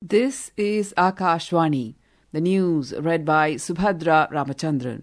This is Akashvani, the news read by Subhadra Ramachandran.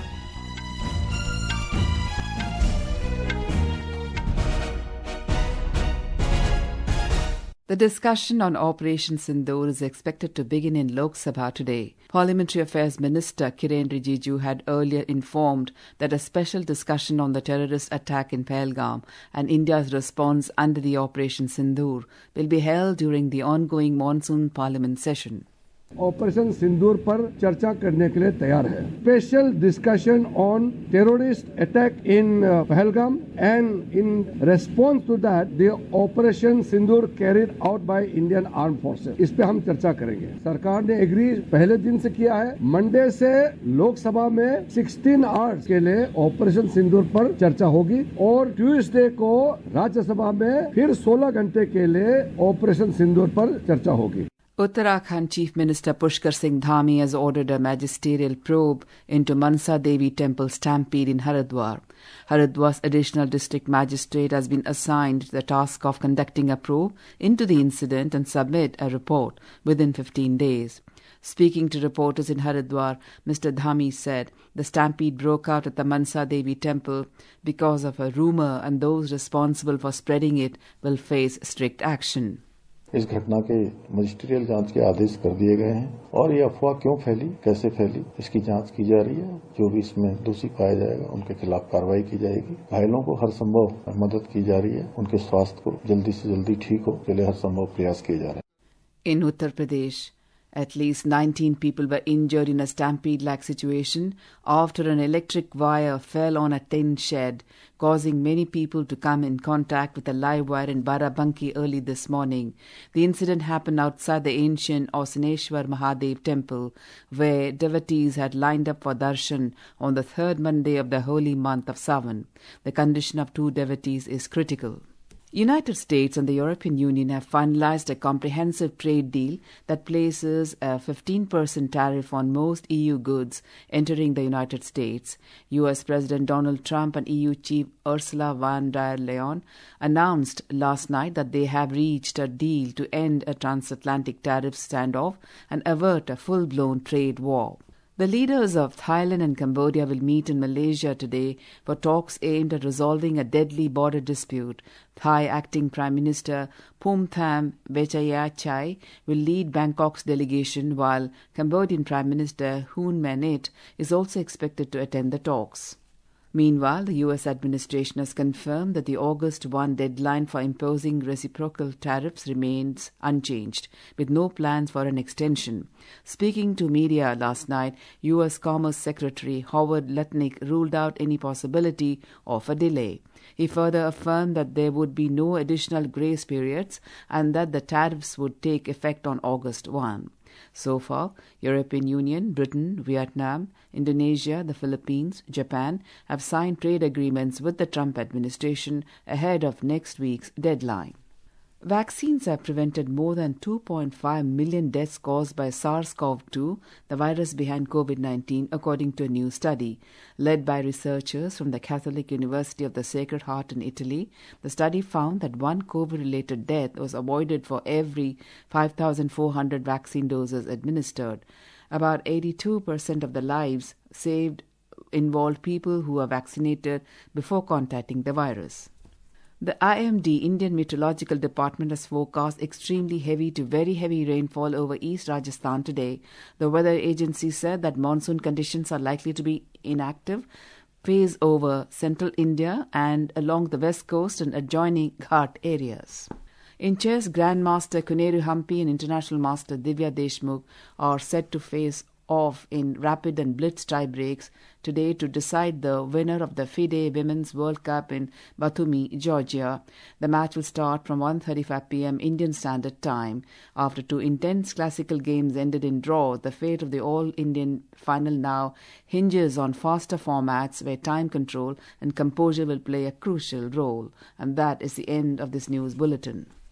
The discussion on Operation Sindoor is expected to begin in Lok Sabha today. Parliamentary Affairs Minister Kiren Rijiju had earlier informed that a special discussion on the terrorist attack in Pahalgam and India's response under the Operation Sindoor will be held during the ongoing monsoon parliament session. Operation Sindoor पर चर्चा करने के लिए तैयार है. Special discussion on terrorist attack in Pahalgam and in response to that the operation Sindoor carried out by Indian arm forces. इस पे हम चर्चा करेंगे. सरकार ने एग्री पहले दिन से किया है. मंडे से लोकसभा में 16 आवर्स के लिए ऑपरेशन सिंदूर पर चर्चा होगी और ट्यूसडे को राज्यसभा में फिर 16 घंटे के लिए ऑपरेशन सिंदूर पर चर्चा होगी. Uttarakhand Chief Minister Pushkar Singh Dhami has ordered a magisterial probe into Mansa Devi Temple stampede in Haridwar. Haridwar's additional district magistrate has been assigned the task of conducting a probe into the incident and submit a report within 15 days. Speaking to reporters in Haridwar, Mr. Dhami said the stampede broke out at the Mansa Devi Temple because of a rumour and those responsible for spreading it will face strict action. इस घटना के magisterial जांच के आदेश कर दिए गए हैं और ये अफवाह क्यों फैली, कैसे फैली, इसकी जांच की जा रही है. जो भी इसमें दोषी पाया जाएगा उनके खिलाफ कार्रवाई की जाएगी. घायलों को हर संभव मदद की जा रही है. उनके स्वास्थ्य को जल्दी से जल्दी ठीक हो के लिए हर संभव प्रयास किए जा रहे हैं. In Uttar Pradesh, at least 19 people were injured in a stampede-like situation after an electric wire fell on a tin shed, causing many people to come in contact with a live wire in Barabanki early this morning. The incident happened outside the ancient Osaneshwar Mahadev temple, where devotees had lined up for darshan on the third Monday of the holy month of Sawan. The condition of 2 devotees is critical. United States and the European Union have finalized a comprehensive trade deal that places a 15% tariff on most EU goods entering the United States. US President Donald Trump and EU Chief Ursula von der Leyen announced last night that they have reached a deal to end a transatlantic tariff standoff and avert a full-blown trade war. The leaders of Thailand and Cambodia will meet in Malaysia today for talks aimed at resolving a deadly border dispute. Thai Acting Prime Minister Phumtham Vechayachai will lead Bangkok's delegation, while Cambodian Prime Minister Hun Manet is also expected to attend the talks. Meanwhile, the U.S. administration has confirmed that the August 1 deadline for imposing reciprocal tariffs remains unchanged, with no plans for an extension. Speaking to media last night, U.S. Commerce Secretary Howard Lutnick ruled out any possibility of a delay. He further affirmed that there would be no additional grace periods and that the tariffs would take effect on August 1. So far, European Union, Britain, Vietnam, Indonesia, the Philippines, Japan have signed trade agreements with the Trump administration ahead of next week's deadline. Vaccines have prevented more than 2.5 million deaths caused by SARS-CoV-2, the virus behind COVID-19, according to a new study. Led by researchers from the Catholic University of the Sacred Heart in Italy, the study found that 1 COVID-related death was avoided for every 5,400 vaccine doses administered. About 82% of the lives saved involved people who were vaccinated before contacting the virus. The IMD, Indian Meteorological Department, has forecast extremely heavy to very heavy rainfall over East Rajasthan today. The weather agency said that monsoon conditions are likely to be inactive phase over central India and along the west coast and adjoining Ghat areas. In chess, Grandmaster Koneru Hampi and International Master Divya Deshmukh are set to face off in rapid and blitz tie-breaks today to decide the winner of the FIDE Women's World Cup in Batumi, Georgia. The match will start from 1:35 p.m. Indian Standard Time. After 2 intense classical games ended in draw, the fate of the All-Indian final now hinges on faster formats where time control and composure will play a crucial role. And that is the end of this news bulletin.